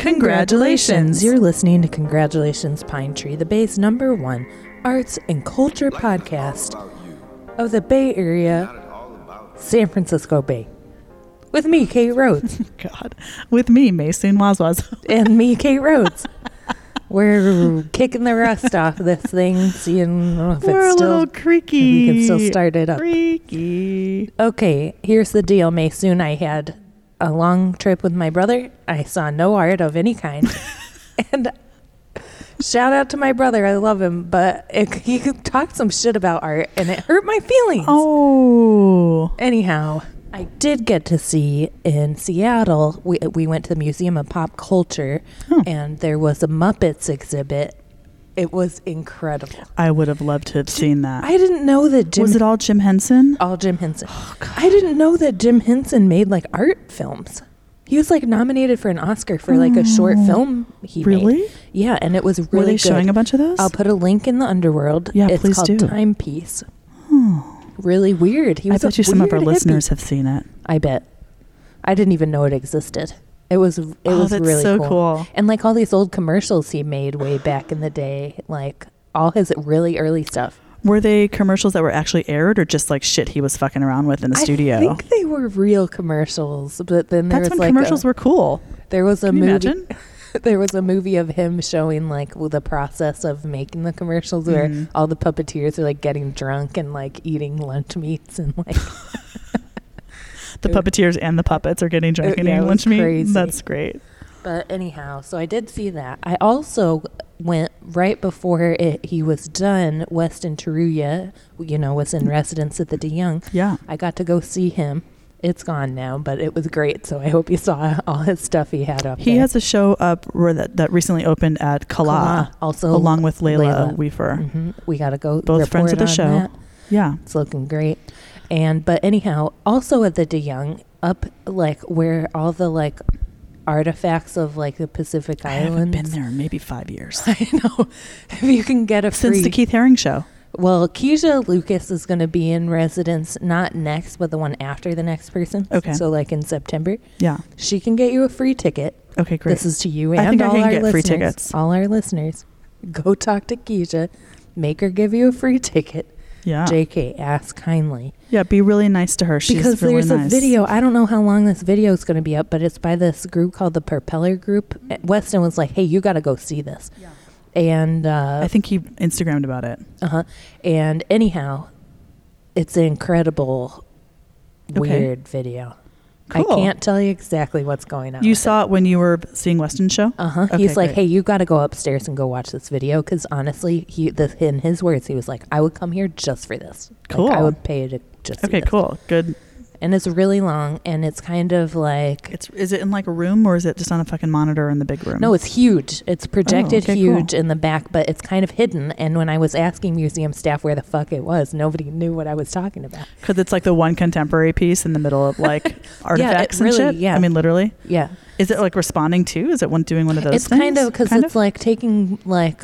Congratulations! You're listening to Congratulations Pine Tree, the Bay's #1 arts and culture podcast of the Bay Area, San Francisco Bay. With me, Kate Rhodes. God. With me, Mason Wazwaz. And me, Kate Rhodes. We're kicking the rust off this thing, seeing if We're it's still a little creaky. We can still start it up. Creaky. Okay, here's the deal, Mason. I had a long trip with my brother. I saw no art of any kind. And shout out to my brother. I love him. But he talked some shit about art, and it hurt my feelings. Oh. Anyhow, I did get to see in Seattle, we went to the Museum of Pop Culture, and there was a Muppets exhibit. It was incredible. I would have loved to have seen that. I didn't know that Was it all Jim Henson? All Jim Henson. Oh, God. I didn't know that Jim Henson made like art films. He was like nominated for an Oscar for like a short film he made. Really? Yeah, and it was really Were they good. showing a bunch of those? I'll put a link in the Underworld. Yeah, it's please called do. Timepiece. Oh. Really weird. He was I bet you some of our weird listeners hippie. have seen it. I bet. I didn't even know it existed. It was That's really so cool. cool. And like all these old commercials he made way back in the day, like all his really early stuff. Were they commercials that were actually aired or just like shit he was fucking around with in the studio? I think they were real commercials, but then there That's was when like commercials were cool. There was a Can you movie. imagine? There was a movie of him showing like the process of making the commercials, where all the puppeteers are like getting drunk and like eating lunch meats and like The puppeteers and the puppets are getting drunk and yeah, eating it was lunch meat. crazy. That's great. But anyhow, so I did see that. I also went right before he was done. Weston Taruya, was in residence at the DeYoung. Yeah. I got to go see him. It's gone now, but it was great. So I hope you saw all his stuff he had up there. He has a show up that recently opened at Kala, also along with Layla Weaver. Mm-hmm. We got to go. Both friends of the show. That. Yeah. It's looking great. But anyhow, also at the DeYoung, up like where all the like artifacts of like the Pacific Islands. I haven't been there in maybe 5 years. I know. If you can get a free. Since the Keith Haring show. Well, Keisha Lucas is going to be in residence, not next, but the one after the next person. Okay. So like in September. Yeah. She can get you a free ticket. Okay, great. This is to you and I think all I can our get listeners. free tickets. All our listeners. Go talk to Keisha. Make her give you a free ticket. Yeah. JK, ask kindly. Yeah, be really nice to her. She's Because really there's nice. a video. I don't know how long this video is going to be up, but it's by this group called the Propeller Group. Weston was like, hey, you got to go see this. Yeah. And I think he Instagrammed about it. And anyhow, it's an incredible, weird video. Cool. I can't tell you exactly what's going on. You saw it when you were seeing Weston's show? Okay, He's like, great. hey, you got to go upstairs and go watch this video. Because honestly, in his words, he was like, I would come here just for this. Cool. Like, I would pay to just see Okay, this. cool. Good. And it's really long, and it's kind of like... Is it in like a room, or is it just on a fucking monitor in the big room? No, it's huge. It's projected okay, huge cool. in the back, but it's kind of hidden. And when I was asking museum staff where the fuck it was, nobody knew what I was talking about. Because it's like the one contemporary piece in the middle of like artifacts really, and shit? yeah. I mean, literally? Yeah. Is it like responding to? Is it doing one of those It's things? kind of, because it's like taking like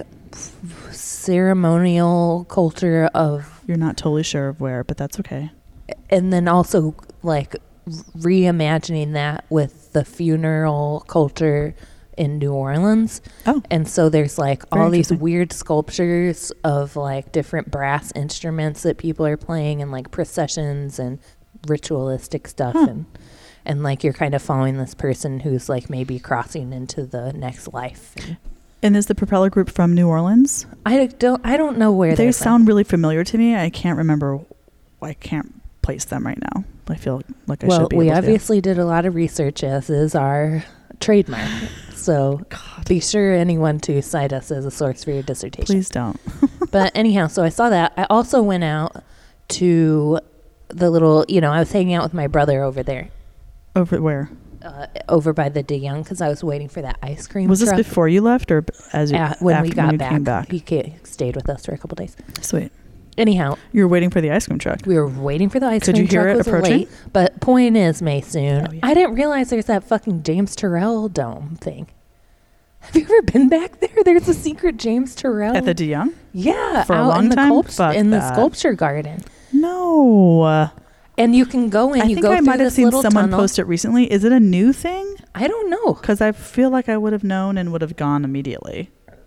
ceremonial culture of... You're not totally sure of where, but that's okay. And then also like reimagining that with the funeral culture in New Orleans. Oh. And so there's like Very all these interesting. weird sculptures of like different brass instruments that people are playing, and like processions and ritualistic stuff. And like you're kind of following this person who's like maybe crossing into the next life. And is the Propeller Group from New Orleans? I don't know where They they're sound really familiar to me. I can't remember. I can't place them right now. I feel like I should be able we to. obviously did a lot of research, as is our trademark. So be sure anyone to cite us as a source for your dissertation. Please don't. But anyhow, so I saw that. I also went out to the little, I was hanging out with my brother over there. Over where? Over by the DeYoung, because I was waiting for that ice cream Was truck. this before you left, or when we got came back? back? He stayed with us for a couple days. Sweet. Anyhow, You were waiting for the ice cream truck. we were waiting for the ice Could cream you hear truck. it Was approaching? late, but point is, Maysoon, Oh, yeah. I didn't realize there's that fucking James Turrell dome thing. Have you ever been back there? There's a secret James Turrell At the DeYoung? Yeah, For a out long in the time? Fuck in the that. sculpture garden. No. And you can go in. I you think go I through might have this seen little someone tunnel. post it recently. Is it a new thing? I don't know. Because I feel like I would have known and would have gone immediately.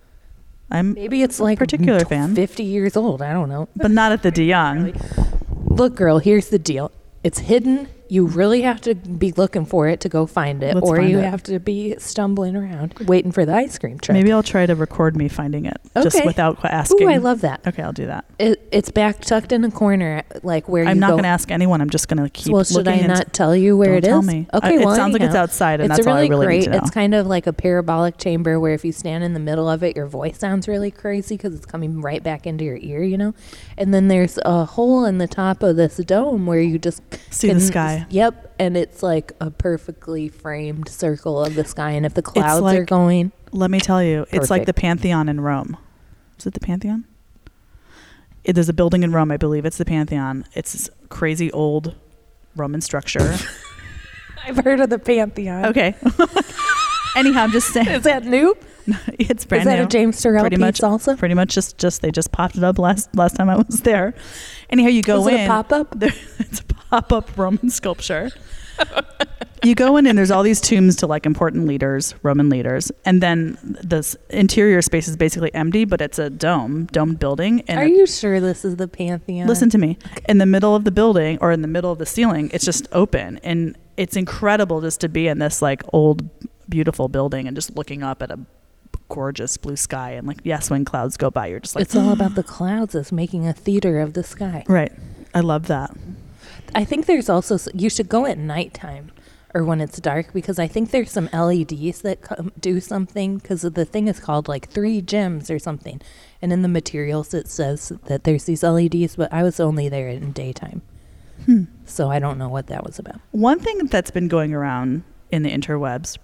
I'm Maybe it's like particular fan. 50 years old. I don't know. but not at the De Young. Look, girl, here's the deal. It's hidden. You really have to be looking for it to go find it, Let's or find you it. have to be stumbling around waiting for the ice cream truck. Maybe I'll try to record me finding it just Okay. without asking. Ooh, I love that. Okay, I'll do that. It's back tucked in a corner, like where I'm you not go. going to ask anyone. I'm just going to keep Well, should looking. I not tell you where Don't it is? tell me. Okay, It well, sounds like it's anyhow, outside, and it's that's all I really really great. need to know. It's kind of like a parabolic chamber where if you stand in the middle of it, your voice sounds really crazy because it's coming right back into your ear, you know. And then there's a hole in the top of this dome where you just See the sky. Yep, and it's like a perfectly framed circle of the sky. And if the clouds like- are going, Let me tell you, it's like Perfect. the Pantheon in Rome. Is it the Pantheon? There's a building in Rome, I believe it's the Pantheon. It's this crazy old Roman structure. I've heard of the Pantheon. Okay. Anyhow, I'm just saying. Is that new? It's brand Is that new. a James Turrell Pretty piece much, also? Pretty much just they just popped it up last time I was there. Anyhow, you go Was in. it a pop-up? It's a pop-up Roman sculpture. You go in and there's all these tombs to like important leaders, Roman leaders, and then the interior space is basically empty, but it's a domed building. And Are you sure this is the Pantheon? listen to me. In the middle of the building or in the middle of the ceiling, it's just open, and it's incredible just to be in this like old, beautiful building and just looking up at a gorgeous blue sky. And like, yes, when clouds go by, you're just like, It's all about the clouds as making a theater of the sky. right. I love that. I think there's also, you should go at nighttime or when it's dark, because I think there's some LEDs that do something, because the thing is called like 3 gems or something. And in the materials it says that there's these LEDs, but I was only there in daytime. So I don't know what that was about. One thing that's been going around in the interwebs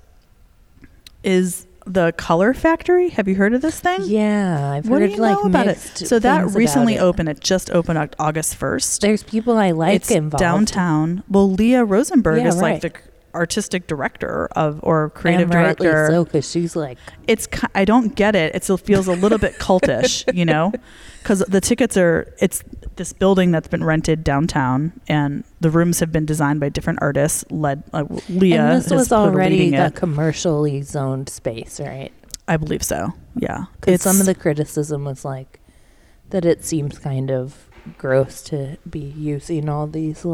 is the Color Factory. Have you heard of this thing? Yeah, I've What heard do you like know about it? mixed So that things recently about it. opened. It just opened August 1st. There's people I like It's involved. downtown. Well, Leah Rosenberg Yeah, is like right. the artistic director or creative and rightly director. so, because she's like, I don't get it. It still feels a little bit cultish, you know, because the tickets it's this building that's been rented downtown, and the rooms have been designed by different artists. Leah and this is was already leading a it. commercially zoned space, right? I believe so. Yeah, Because some of the criticism was like that it seems kind of gross to be using all these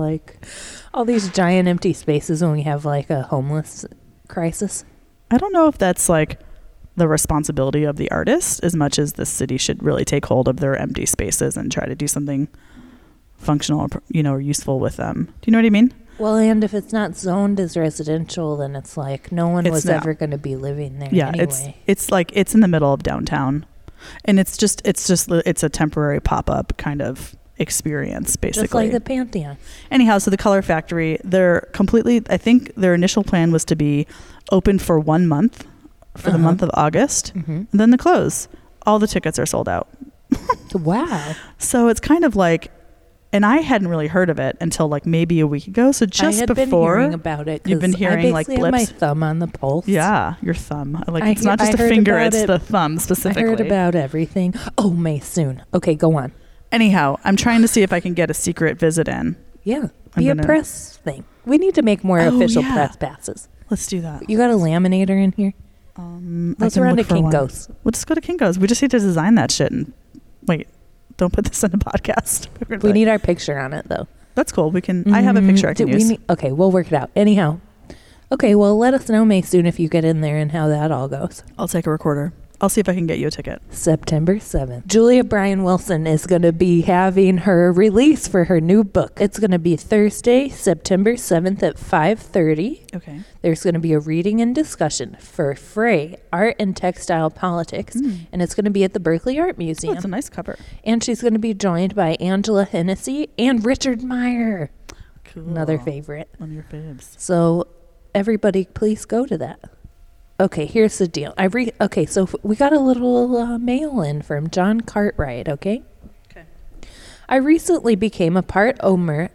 giant empty spaces when we have like a homeless crisis. I don't know if that's like the responsibility of the artist as much as the city should really take hold of their empty spaces and try to do something functional or, or useful with them. Do you know what I mean? Well, and if it's not zoned as residential, then it's like no one It's was not. ever going to be living there Yeah, anyway. it's like it's in the middle of downtown, and it's a temporary pop-up kind of experience, basically. Just like the Pantheon. Anyhow, so the Color Factory, I think their initial plan was to be open for 1 month, for the month of August, and then the close. All the tickets are sold out. Wow. So it's kind of like, and I hadn't really heard of it until like maybe a week ago. So just I had before been hearing about it. you've been 'cause hearing I like basically blips. had my thumb on the pulse. Yeah, your thumb. Like I it's not just I a heard finger; about it's it. the thumb specifically. I heard about everything. Oh, May soon. Okay, go on. Anyhow, I'm trying to see if I can get a secret visit in. Yeah, I'm be a gonna- press thing. We need to make more Oh, official yeah. press passes. Let's do that. You got a laminator in here? Let's I can run to look for one. Kinko's. We'll just go to Kinko's. We just need to design that shit. And wait, don't put this in a podcast. We need our picture on it, though. That's cool. We can. I have a picture I can use. Okay, we'll work it out. Anyhow. Okay, well, let us know, May, soon if you get in there and how that all goes. I'll take a recorder. I'll see if I can get you a ticket. September 7th. Julia Bryan Wilson is going to be having her release for her new book. It's going to be Thursday, September 7th at 5:30. Okay. There's going to be a reading and discussion for Frey, Art and Textile Politics, and it's going to be at the Berkeley Art Oh, Museum. it's a nice cover. And she's going to be joined by Angela Hennessy and Richard Meyer, Cool. another favorite. One of your faves. So everybody, please go to that. Okay, here's the deal. So we got a little mail in from John Cartwright, okay? Okay. I recently became a part owner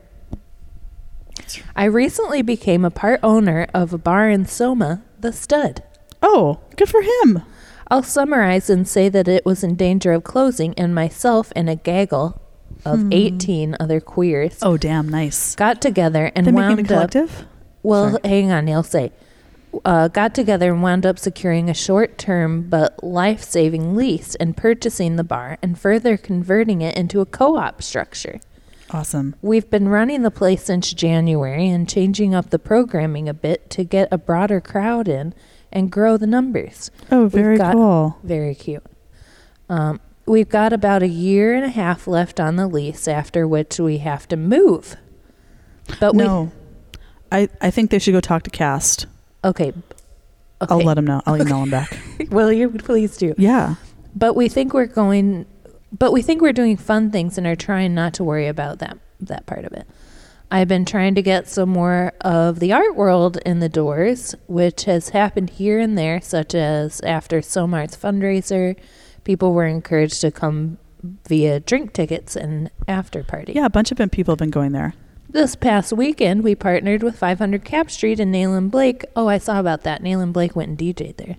of a bar in Soma, The Stud. Oh, good for him. I'll summarize and say that it was in danger of closing, and myself and a gaggle of 18 other queers Oh, damn, nice. got together and They're making wound a up. collective? Well, Sorry. hang on, I'll say. Got together and wound up securing a short-term but life-saving lease and purchasing the bar and further converting it into a co-op structure. Awesome. We've been running the place since January and changing up the programming a bit to get a broader crowd in and grow the numbers. Oh, very cool. Very cute. We've got about a year and a half left on the lease, after which we have to move. But No. I think they should go talk to Cast. Okay. I'll let them know. I'll email them back. Will you please do? Yeah. But we think we're doing fun things and are trying not to worry about that part of it. I've been trying to get some more of the art world in the doors, which has happened here and there, such as after Somart's fundraiser, people were encouraged to come via drink tickets and after party. Yeah, a bunch of people have been going there. This past weekend, we partnered with 500 Cap Street and Nayland Blake. Oh, I saw about that. Nayland Blake went and DJ'd there.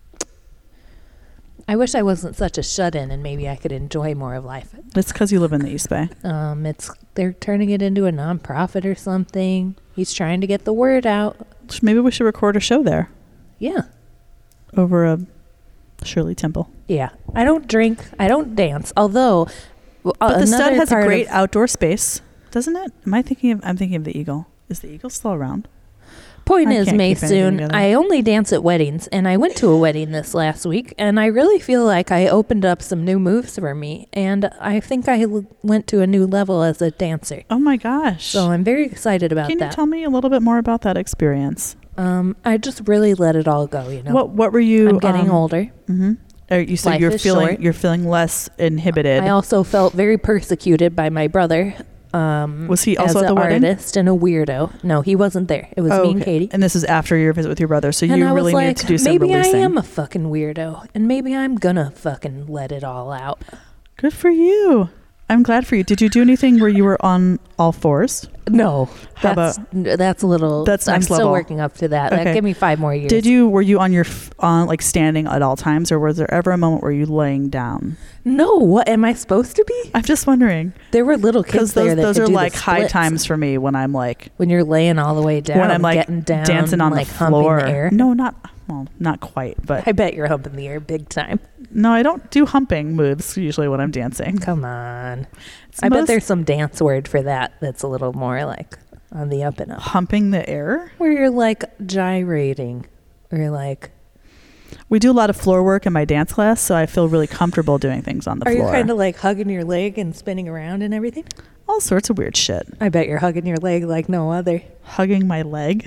I wish I wasn't such a shut-in and maybe I could enjoy more of life. It's because you live in the East Bay. They're turning it into a nonprofit or something. He's trying to get the word out. Maybe we should record a show there Yeah. over a Shirley Temple. Yeah. I don't drink. I don't dance. Although, But the Stud has a part great of- outdoor space, doesn't it? I'm thinking of the Eagle. Is the Eagle still around? Point I is, can't keep anything Maysoon, together. I only dance at weddings, and I went to a wedding this last week, and I really feel like I opened up some new moves for me, and I think I went to a new level as a dancer. Oh my gosh. So I'm very excited about Can that. you tell me a little bit more about that experience? I just really let it all go, you know. What were you? I'm getting older. Mm-hmm. You said Life is short. you're feeling less inhibited. I also felt very persecuted by my brother. Was he also as at the an wedding? artist and a weirdo? No, he wasn't there. It was me and Katie. And this is after your visit with your brother, so And you I was really like, needed to do some maybe releasing. I am a fucking weirdo, and maybe I'm gonna fucking let it all out. Good for you. I'm glad for you. Did you do anything where you were on all fours? No, How that's a little. That's I'm next still level. working up to that. Okay. Give me 5 more years. Were you on on like standing at all times, or was there ever a moment where you laying down? No, what am I supposed to be? I'm just wondering. There were little kids Because there that those could are do the like high splits. times for me when I'm like When you're laying all the way down, when I'm like getting down, dancing on like the humping floor. the air. No, not quite, but I bet you're humping the air big time. no, I don't do humping moves usually when I'm dancing. Come on. It's I bet most- there's some dance word for that that's a little more like on the up and up. humping the air. Where you're like gyrating. Or you're like, We do a lot of floor work in my dance class, so I feel really comfortable doing things on the are floor. you kind of like hugging your leg and spinning around and everything? All sorts of weird shit. I bet you're hugging your leg like no other. Hugging my leg.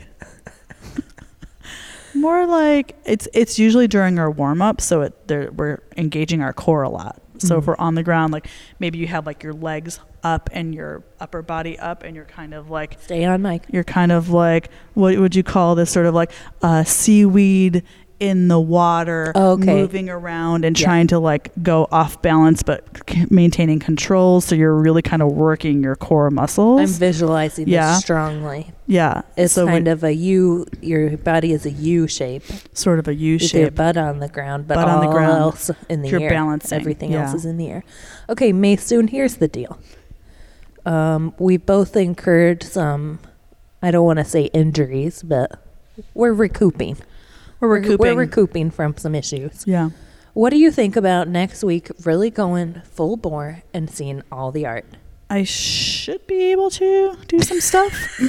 More like it's usually during our warm up, so we're engaging our core a lot. So if we're on the ground, like maybe you have like your legs up and your upper body up, and you're kind of like Stay on mic. you're kind of like, what would you call this, sort of like seaweed in the water, moving around and trying to like go off balance but maintaining control, so you're really kind of working your core muscles. I'm visualizing this strongly. Yeah, It's so kind of a U. Your body is a U shape. sort of a U With your shape. butt on the ground, but Butt all on the ground. else in the You're air. balancing, Everything yeah. else is in the air. Okay, Maysoon, here's the deal. We both incurred some, I don't want to say injuries, but we're recouping. We're recouping from some issues. Yeah. What do you think about next week really going full bore and seeing all the art? I should be able to do some stuff.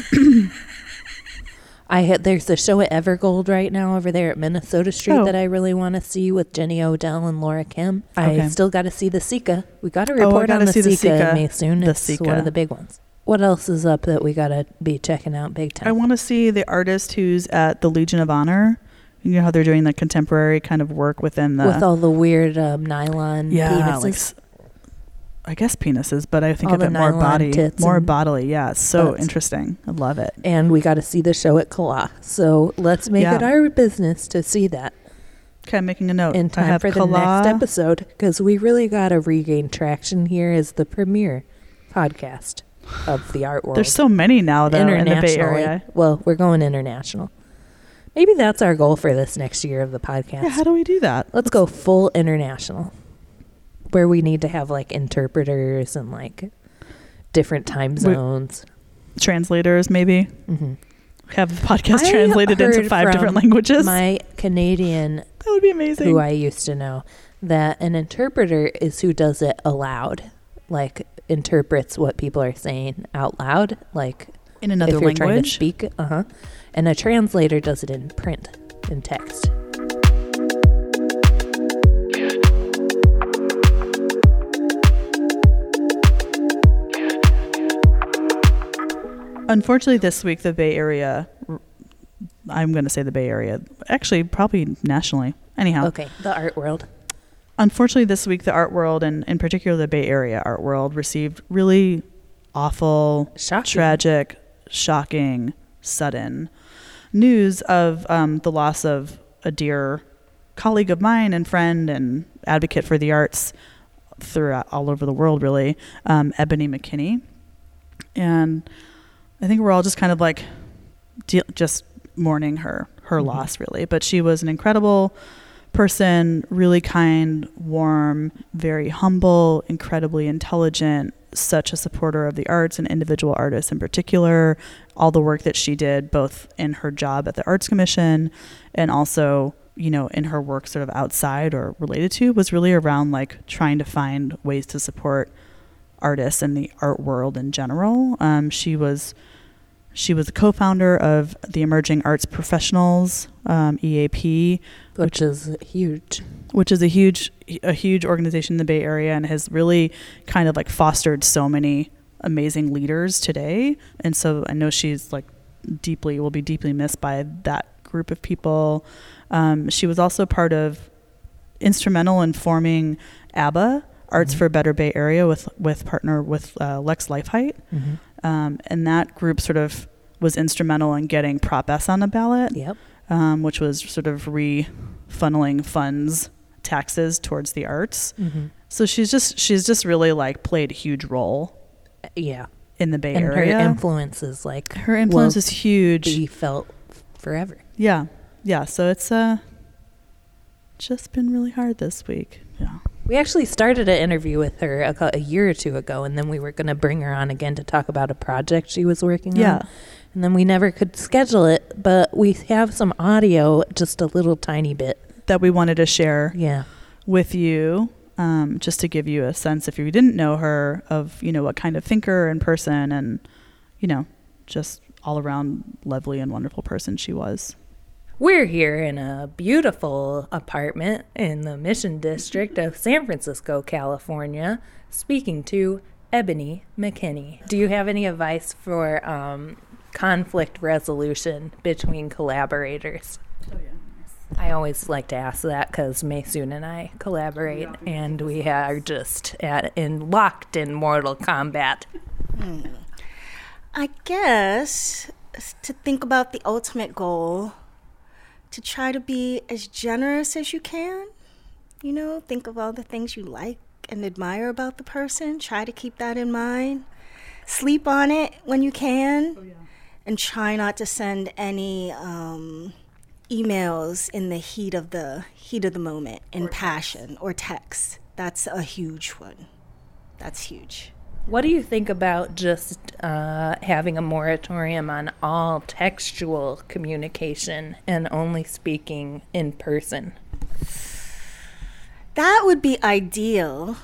There's a show at Evergold right now over there at Minnesota Street Oh. that I really want to see with Jenny Odell and Laura Kim. I Okay. still got to see the Sika. We got to I report on gotta the see the Sika Sika. in Maysoon. The It's Sika. one of the big ones. What else is up that we got to be checking out big time? I want to see the artist who's at the Legion of Honor. You know how they're doing the contemporary kind of work within the... with all the weird nylon yeah, penises. I guess penises, but I think All of the it more nylon tits more and bodily. Yeah, it's so butts. interesting. I love it. And we got to see the show at Kala. So let's make it our business to see that Okay, I'm making a note. in I time have for the Kala. next episode, because we really got to regain traction here as the premier podcast of the art world. There's so many now, though, in the Bay Area. Well, we're going international. Maybe that's our goal for this next year of the podcast. Yeah, how do we do that? Let's go full international, where we need to have like interpreters and like different time zones. Translators, maybe. Mm-hmm. Have the podcast translated into 5 different languages. My Canadian, that would be amazing. who I used to know, that an interpreter is who does it aloud, like interprets what people are saying out loud, like in another if you're language. trying to speak. And a translator does it in print, in text. Unfortunately, this week, the Bay Area, I'm going to say the Bay Area, actually probably nationally. Anyhow. Okay, the art world. Unfortunately, this week, the art world, and in particular the Bay Area art world, received really awful, tragic, shocking, sudden news of the loss of a dear colleague of mine and friend and advocate for the arts throughout all over the world, really, Ebony McKinney. And I think we're all just kind of like just mourning her loss, really. But she was an incredible person, really kind, warm, very humble, incredibly intelligent, such a supporter of the arts and individual artists in particular. All the work that she did, both in her job at the Arts Commission and also, you know, in her work sort of outside or related to, was really around like trying to find ways to support artists and the art world in general. She was a co-founder of the Emerging Arts Professionals, EAP, which is huge. Which is a huge organization in the Bay Area and has really kind of like fostered so many amazing leaders today. And so I know she's like will be deeply missed by that group of people. She was also instrumental in forming ABBA, Arts for a Better Bay Area, with Lex Leifheit. And that group sort of was instrumental in getting Prop S on the ballot, which was sort of funneling taxes towards the arts. So she's just really like played a huge role in the Bay Area. Her influence is like is huge. Be felt forever. Yeah So it's just been really hard this week. We actually started an interview with her a year or two ago, and then we were going to bring her on again to talk about a project she was working on. And then we never could schedule it, but we have some audio, just a little tiny bit, that we wanted to share with you, just to give you a sense, if you didn't know her, of, you know, what kind of thinker and person and, you know, just all around lovely and wonderful person she was. We're here in a beautiful apartment in the Mission District of San Francisco, California, speaking to Ebony McKinney. Do you have any advice for conflict resolution between collaborators? I always like to ask that because Maysoon and I collaborate, and we are just locked in mortal combat. I guess to think about the ultimate goal, to try to be as generous as you can. You know, think of all the things you like and admire about the person. Try to keep that in mind. Sleep on it when you can. And try not to send any emails in the heat of the moment, in passion, or text. That's a huge one. That's huge. What do you think about just having a moratorium on all textual communication and only speaking in person? That would be ideal.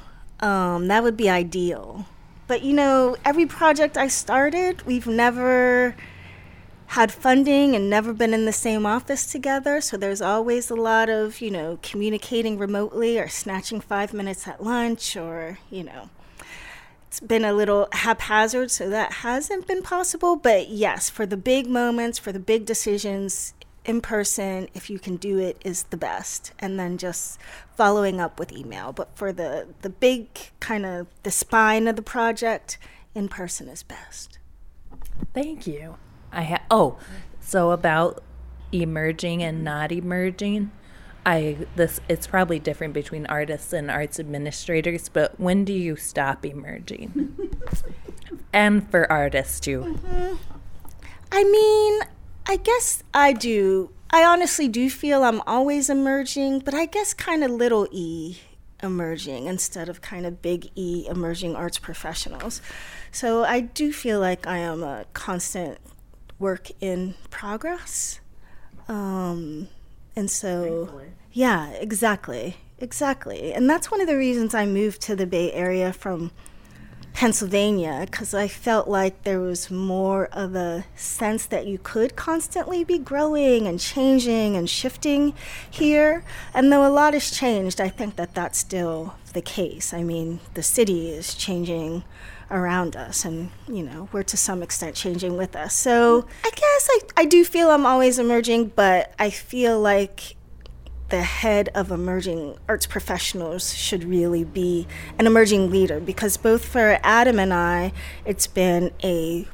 But, you know, every project I started, we've never had funding and never been in the same office together. So there's always a lot of, you know, communicating remotely or snatching 5 minutes at lunch or, you know. It's been a little haphazard, so that hasn't been possible. But yes, for the big moments, for the big decisions, in person, if you can do it, is the best. And then just following up with email. But for the big kind of the spine of the project, in person is best. Thank you. So about emerging and not emerging. It's probably different between artists and arts administrators, but when do you stop emerging? And for artists too. I mean, I guess I do. I honestly do feel I'm always emerging, but I guess kind of little e. emerging instead of kind of big E emerging arts professionals. So I do feel like I am a constant work in progress. And so, Thankfully. yeah, exactly. And that's one of the reasons I moved to the Bay Area from Pennsylvania, because I felt like there was more of a sense that you could constantly be growing and changing and shifting here. And though a lot has changed, I think that that's still the case. I mean, the city is changing around us, and we're to some extent changing with us. So I guess I do feel I'm always emerging, but I feel like the head of emerging arts professionals should really be an emerging leader, because both for Adam and I, it's been a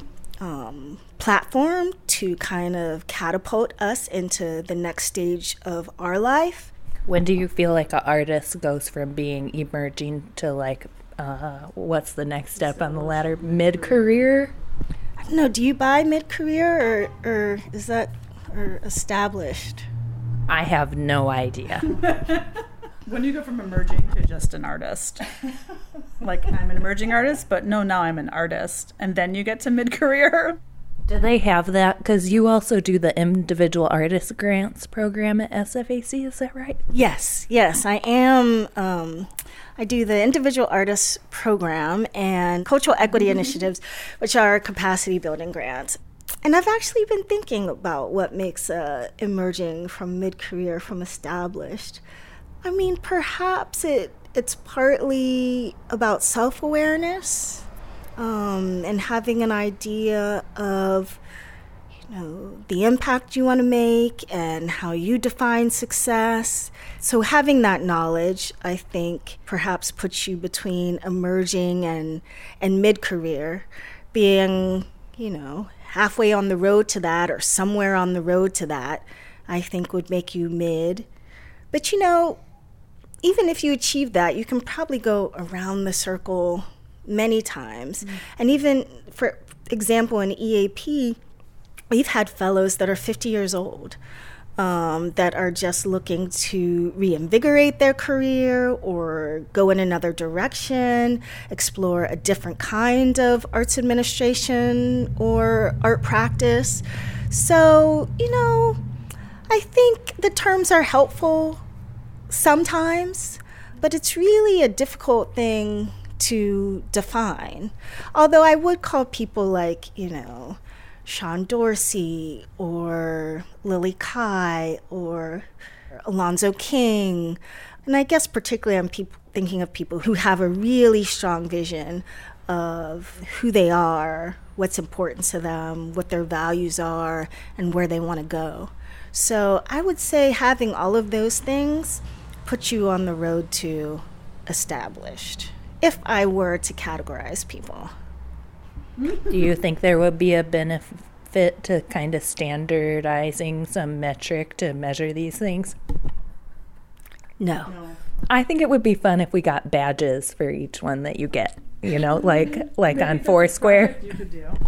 platform to kind of catapult us into the next stage of our life. When do you feel like an artist goes from being emerging to like, what's the next step on the ladder? Mid-career? I don't know, do you buy mid-career or is that or established? I have no idea. When you go from emerging to just an artist, like I'm an emerging artist, but no, now I'm an artist, and then you get to mid-career. Do they have that? Because you also do the individual artist grants program at SFAC, is that right? Yes, I am. I do the individual artist program and cultural equity initiatives, which are capacity building grants. And I've actually been thinking about what makes emerging from mid-career from established. I mean, perhaps it's partly about self-awareness and having an idea of, the impact you want to make and how you define success. So having that knowledge, I think, perhaps puts you between emerging and mid-career, being, halfway on the road to that or somewhere on the road to that, I think would make you mid. But even if you achieve that, you can probably go around the circle many times. Mm-hmm. And even, for example, in EAP, we've had fellows that are 50 years old that are just looking to reinvigorate their career or go in another direction, explore a different kind of arts administration or art practice. So, I think the terms are helpful sometimes, but it's really a difficult thing to define. Although I would call people like, Sean Dorsey or Lily Kai or Alonzo King. And I guess particularly I'm thinking of people who have a really strong vision of who they are, what's important to them, what their values are, and where they want to go. So I would say having all of those things puts you on the road to established, if I were to categorize people. Do you think there would be a benefit to kind of standardizing some metric to measure these things? No. I think it would be fun if we got badges for each one that you get, like on Foursquare. You could do.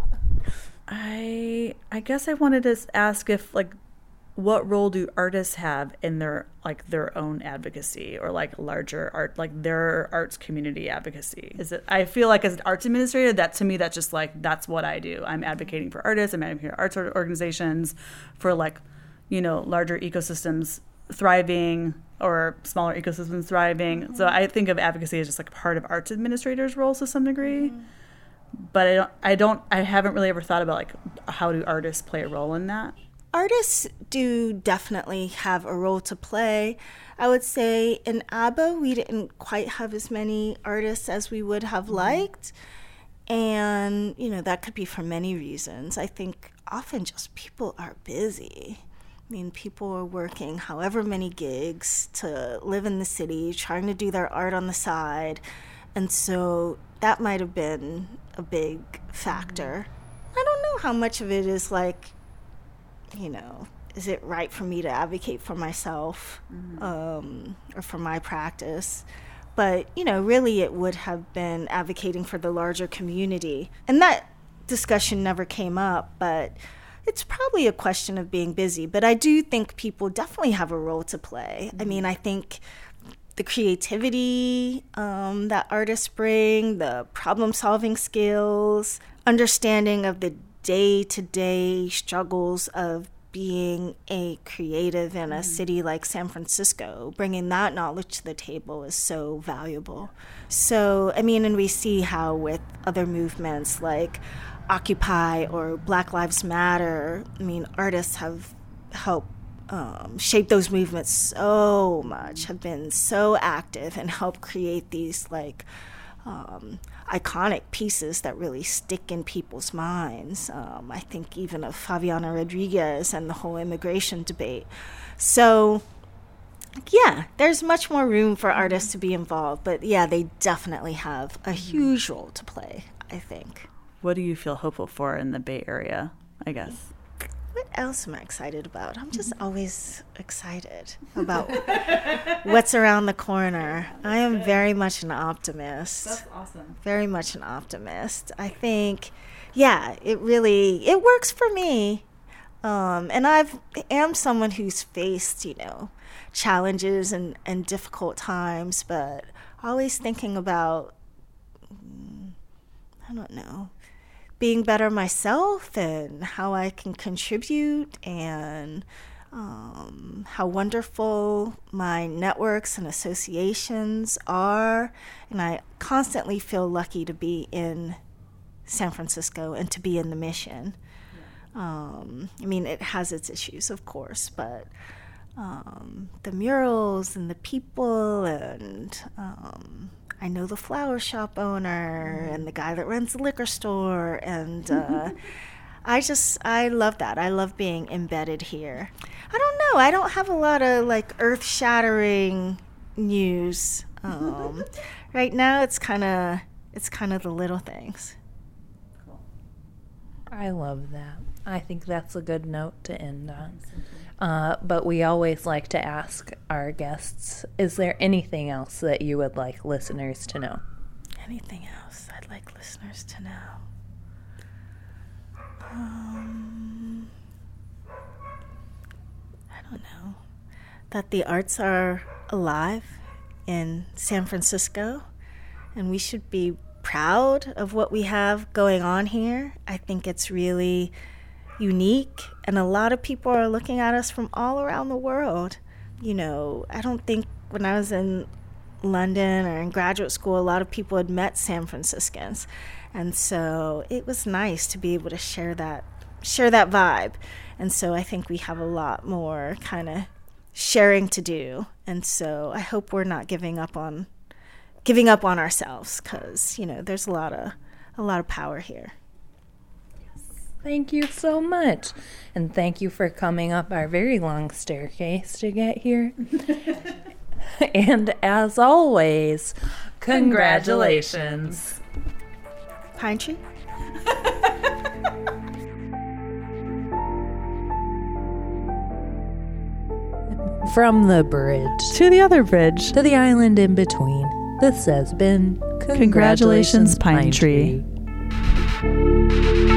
I guess I wanted to ask if what role do artists have in their own advocacy or larger art, their arts community advocacy? Is it? I feel like as an arts administrator, that to me that's just that's what I do. I'm advocating for artists. I'm advocating for arts organizations, for larger ecosystems thriving or smaller ecosystems thriving. Mm-hmm. So I think of advocacy as just part of arts administrators' roles to some degree. Mm-hmm. But I haven't really ever thought about how do artists play a role in that. Artists do definitely have a role to play. I would say in ABBA, we didn't quite have as many artists as we would have liked. And, that could be for many reasons. I think often just people are busy. I mean, people are working however many gigs to live in the city, trying to do their art on the side. And so that might have been a big factor. I don't know how much of it is is it right for me to advocate for myself or for my practice? But, really it would have been advocating for the larger community. And that discussion never came up, but it's probably a question of being busy. But I do think people definitely have a role to play. I mean, I think the creativity that artists bring, the problem-solving skills, understanding of the day-to-day struggles of being a creative in a city like San Francisco, bringing that knowledge to the table is so valuable. So, I mean, and we see how with other movements like Occupy or Black Lives Matter, I mean, artists have helped shape those movements so much, have been so active and helped create these like iconic pieces that really stick in people's minds. I think even of Fabiana Rodriguez and the whole immigration debate. So yeah, there's much more room for artists to be involved, but yeah, they definitely have a huge role to play, I think. What do you feel hopeful for in the Bay Area, I guess? What else am I excited about? I'm just always excited about what's around the corner. I am very much an optimist. That's awesome. Very much an optimist. I think, yeah, it works for me. And am someone who's faced, challenges and difficult times, but always thinking about, I don't know, being better myself and how I can contribute and how wonderful my networks and associations are. And I constantly feel lucky to be in San Francisco and to be in the Mission. I mean, it has its issues, of course, but the murals and the people and I know the flower shop owner and the guy that runs the liquor store, and I love that. I love being embedded here. I don't know. I don't have a lot of like earth-shattering news. Right now, it's kind of the little things. Cool. I love that. I think that's a good note to end on. But we always like to ask our guests, is there anything else that you would like listeners to know? Anything else I'd like listeners to know? I don't know. That the arts are alive in San Francisco, and we should be proud of what we have going on here. I think it's really unique, and a lot of people are looking at us from all around the world. I don't think when I was in London or in graduate school, a lot of people had met San Franciscans, and so it was nice to be able to share that vibe. And so I think we have a lot more kind of sharing to do, and so I hope we're not giving up on ourselves, because there's a lot of power here. Thank you so much. And thank you for coming up our very long staircase to get here. And as always, congratulations. Pine Tree? From the bridge To the other bridge. to the island in between, this has been Congratulations, Pine Tree.